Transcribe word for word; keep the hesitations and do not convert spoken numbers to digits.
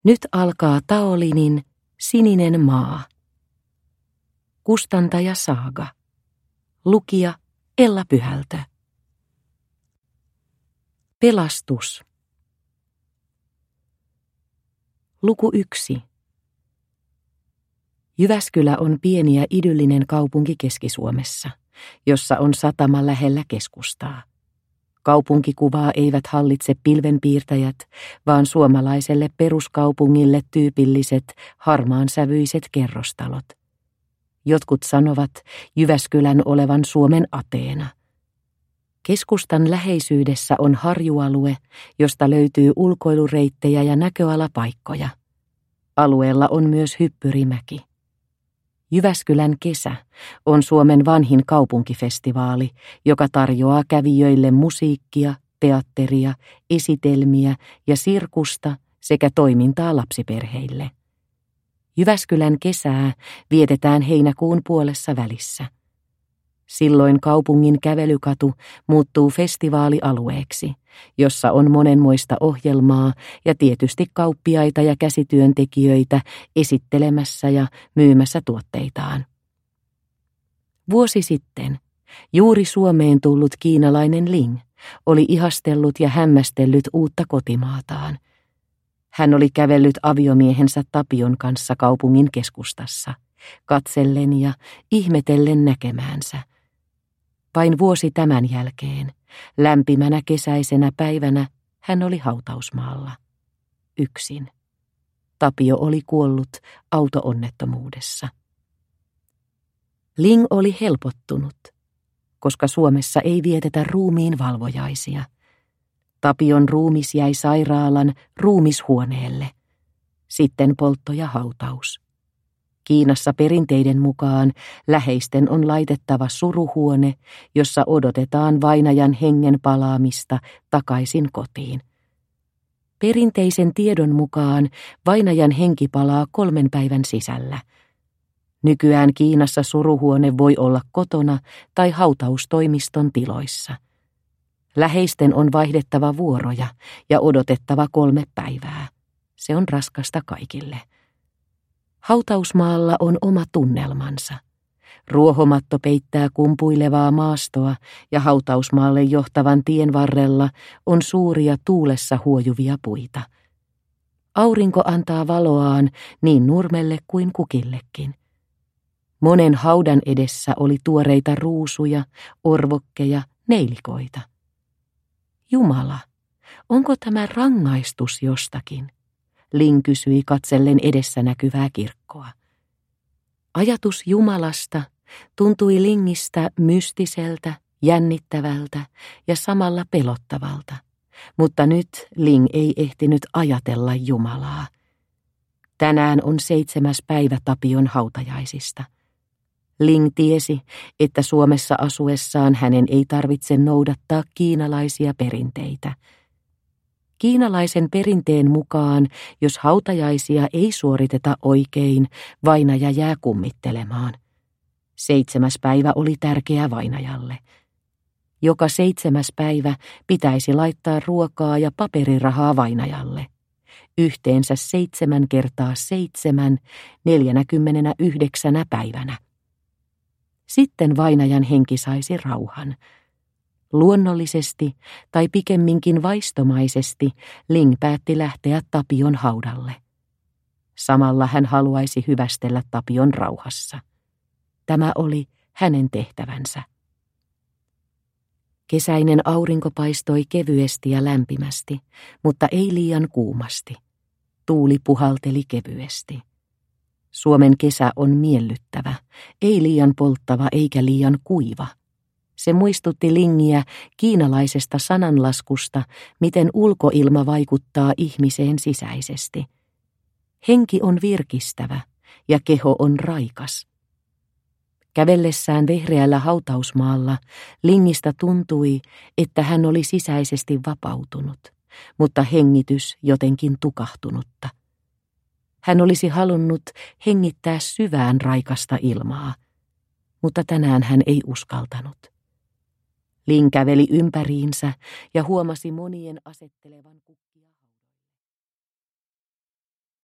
Nyt alkaa Taolinin Sininen maa. Kustantaja Saaga. Lukija Ella Pyhältö. Pelastus. Luku yksi. Jyväskylä on pieni ja idyllinen kaupunki Keski-Suomessa, jossa on satama lähellä keskustaa. Kaupunkikuvaa eivät hallitse pilvenpiirtäjät, vaan suomalaiselle peruskaupungille tyypilliset harmaansävyiset kerrostalot. Jotkut sanovat Jyväskylän olevan Suomen Ateena. Keskustan läheisyydessä on harjualue, josta löytyy ulkoilureittejä ja näköalapaikkoja. Alueella on myös hyppyrimäki. Jyväskylän kesä on Suomen vanhin kaupunkifestivaali, joka tarjoaa kävijöille musiikkia, teatteria, esitelmiä ja sirkusta sekä toimintaa lapsiperheille. Jyväskylän kesää vietetään heinäkuun puolessa välissä. Silloin kaupungin kävelykatu muuttuu festivaalialueeksi, jossa on monenmoista ohjelmaa ja tietysti kauppiaita ja käsityöntekijöitä esittelemässä ja myymässä tuotteitaan. Vuosi sitten juuri Suomeen tullut kiinalainen Ling oli ihastellut ja hämmästellyt uutta kotimaataan. Hän oli kävellyt aviomiehensä Tapion kanssa kaupungin keskustassa, katsellen ja ihmetellen näkemäänsä. Vain vuosi tämän jälkeen, lämpimänä kesäisenä päivänä, hän oli hautausmaalla. Yksin. Tapio oli kuollut auto-onnettomuudessa. Ling oli helpottunut, koska Suomessa ei vietetä ruumiin valvojaisia. Tapion ruumis jäi sairaalan ruumishuoneelle. Sitten poltto ja hautaus. Kiinassa perinteiden mukaan läheisten on laitettava suruhuone, jossa odotetaan vainajan hengen palaamista takaisin kotiin. Perinteisen tiedon mukaan vainajan henki palaa kolmen päivän sisällä. Nykyään Kiinassa suruhuone voi olla kotona tai hautaustoimiston tiloissa. Läheisten on vaihdettava vuoroja ja odotettava kolme päivää. Se on raskasta kaikille. Hautausmaalla on oma tunnelmansa. Ruohomatto peittää kumpuilevaa maastoa ja hautausmaalle johtavan tien varrella on suuria tuulessa huojuvia puita. Aurinko antaa valoaan niin nurmelle kuin kukillekin. Monen haudan edessä oli tuoreita ruusuja, orvokkeja, neilikoita. Jumala, onko tämä rangaistus jostakin? Ling kysyi katsellen edessä näkyvää kirkkoa. Ajatus Jumalasta tuntui Lingistä mystiseltä, jännittävältä ja samalla pelottavalta, mutta nyt Ling ei ehtinyt ajatella Jumalaa. Tänään on seitsemäs päivä Tapion hautajaisista. Ling tiesi, että Suomessa asuessaan hänen ei tarvitse noudattaa kiinalaisia perinteitä. Kiinalaisen perinteen mukaan, jos hautajaisia ei suoriteta oikein, vainaja jää kummittelemaan. Seitsemäs päivä oli tärkeä vainajalle. Joka seitsemäs päivä pitäisi laittaa ruokaa ja paperirahaa vainajalle. Yhteensä seitsemän kertaa seitsemän, neljänäkymmenenä yhdeksänä päivänä. Sitten vainajan henki saisi rauhan. Luonnollisesti tai pikemminkin vaistomaisesti Ling päätti lähteä Tapion haudalle. Samalla hän haluaisi hyvästellä Tapion rauhassa. Tämä oli hänen tehtävänsä. Kesäinen aurinko paistoi kevyesti ja lämpimästi, mutta ei liian kuumasti. Tuuli puhalteli kevyesti. Suomen kesä on miellyttävä, ei liian polttava eikä liian kuiva. Se muistutti Lingiä kiinalaisesta sananlaskusta, miten ulkoilma vaikuttaa ihmiseen sisäisesti. Henki on virkistävä ja keho on raikas. Kävellessään vehreällä hautausmaalla Lingistä tuntui, että hän oli sisäisesti vapautunut, mutta hengitys jotenkin tukahtunutta. Hän olisi halunnut hengittää syvään raikasta ilmaa, mutta tänään hän ei uskaltanut. Ling käveli ympäriinsä ja huomasi monien asettelevan kukkia.